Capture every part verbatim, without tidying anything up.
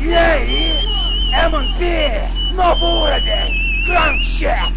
Ей, эм эн пи, новый уровень, кранкщет.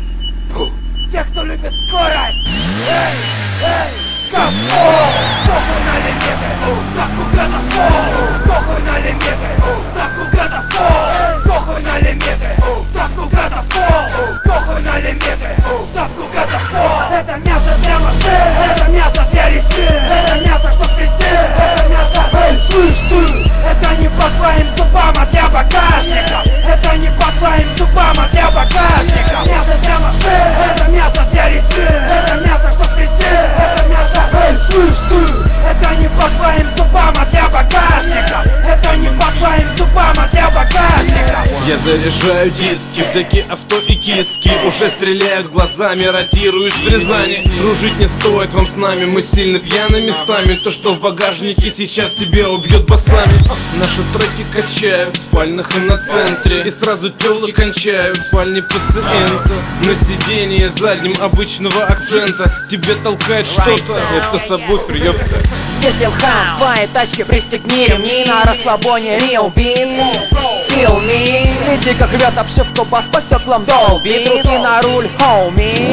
Те, кто любит скорость. Эй, эй, капот, похуй на лимиты, так угодно фол. Похуй на лимиты, так угодно фол. Похуй на лимиты, так угодно фол. Похуй на лимиты, так угодно фол. Это мясо для машин, это мясо для ресин, это мясо, что крестит, это мясо, эй, слышь ты. Это не по твоим зубам, а для багажника. Это не по твоим зубам, а для багажника. Мясо для машин, это мясо для ресин, это мясо, что крестит, это мясо, эй, слышь ты. Это не по твоим зубам, а для багажника. Это не по твоим зубам, а для багажника. Я заряжаю диски, в деке авто и киски уже стреляют глазами, ротируют в Рязани. Дружить не стоит вам с нами, мы сильно пьяны местами. То, что в багажнике, сейчас тебя убьет басами. Наши треки качают в спальнях и на центре, и сразу тело кончают в спальне пациента. На сиденье задним обычного акцента тебе толкает что-то, это сабвуфер, ёпта. Здесь Илхан, в твоей тачке пристегни ремни, на расслабоне real beat. Feel me. Иди как лед, обшивку бас по стеклам долбит. Руки на руль, homie.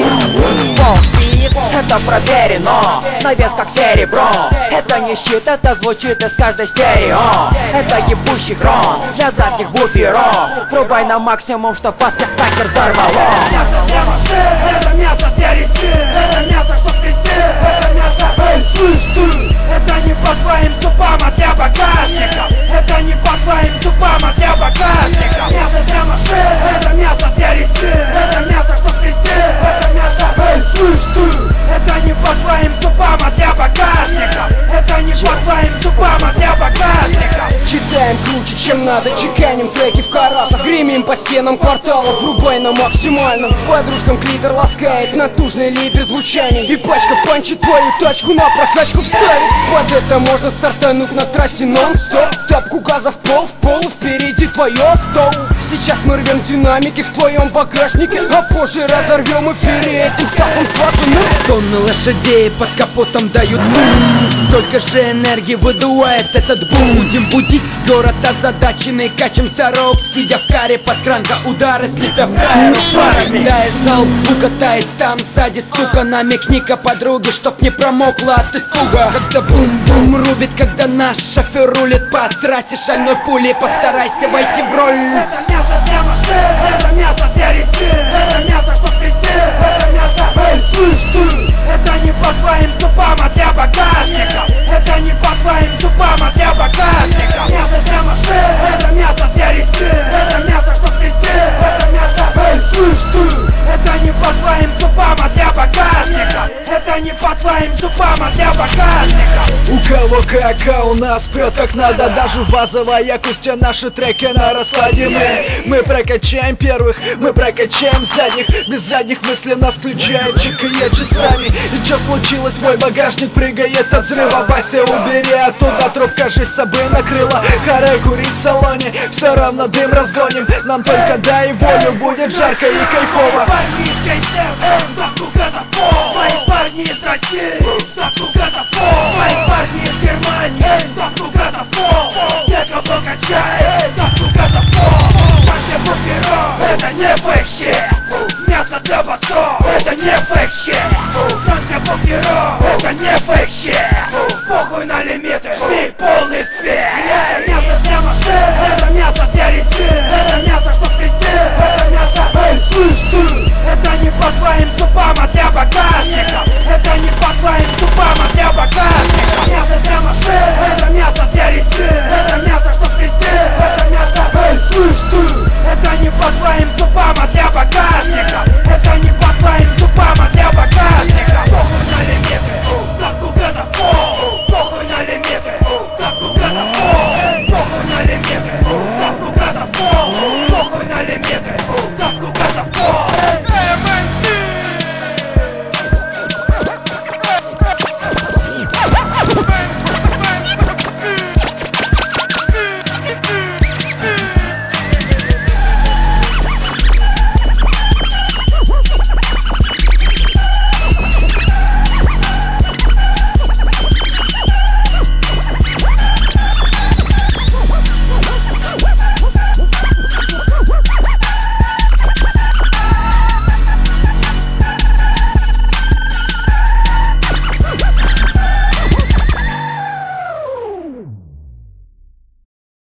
Полбит, это проверено, на вес как серебро. Это не щит, это звучит из каждой стерео. Это ебущий гром для задних буферов. Врубай на максимум, чтоб вас всех стакер взорвало. Мясо для машин, это мясо для ресин, это мясо, что крестит, это мясо, эй, слышь ты. Это не по твоим зубам, а для багажника. Это не по твоим зубам, а для багажника. Мясо для машин, это мясо для ресин, это мясо, что крестит, это мясо, эй, слышь ты. Это не по твоим зубам, а для багажника. Это не по твоим зубам, а для багажника. Читаем круче, чем надо, чеканим треки в каратах. Гремим по стенам квартала, врубай на максимальном. Подружкам клитор ласкает, натужный либер звучаний. И пачка панчит твою тачку на прокачку вставит. Под это можно стартануть на трассе нон-стоп. Тапку газа в пол, в пол, впереди твое авто. Сейчас мы рвем динамики в твоем багажнике, а позже разорвем эфире этим скафом скважины. Тонны лошадей под капотом дают бум. Столько же энергии выдувает этот бум. Будем будить город озадаченный, качаемся рок, сидя в каре под кранка, удары слепя в фаеру парами. Да, из толпу катает там сзади, сука, намекни-ка подруге, чтоб не промокла от испуга. Когда бум-бум рубит, когда наш шофер рулит по трассе шальной пулей, постарайся войти в роль. Это мясо для машин, это мясо для ресин, это мясо, что крестит, это мясо, эй, слышь ты. Это не по твоим зубам, а для багажника. Это не по твоим зубам, а для багажника. Мясо для машин, это мясо для ресин, это мясо, что крестит, это мясо, эй, слышь ты. Это не по твоим зубам, а для багажника. Это не по твоим зубам, а для багажника. У кого как, а у нас прет как надо. Даже в базовой акусте наши треки на раскладе. Мы, мы прокачаем первых, мы прокачаем задних. Без задних мыслей нас включает, чекает часами. И что случилось, твой багажник прыгает от взрыва. Вася, убери оттуда, трубка жизнь с собой накрыла. Харе курить в салоне, все равно дым разгоним. Нам только дай волю, будет жарко и кайфово. Парни из Кейсер, так угодно пол. Мои парни из России, так угодно пол. Мои парни из Германии, так угодно пол.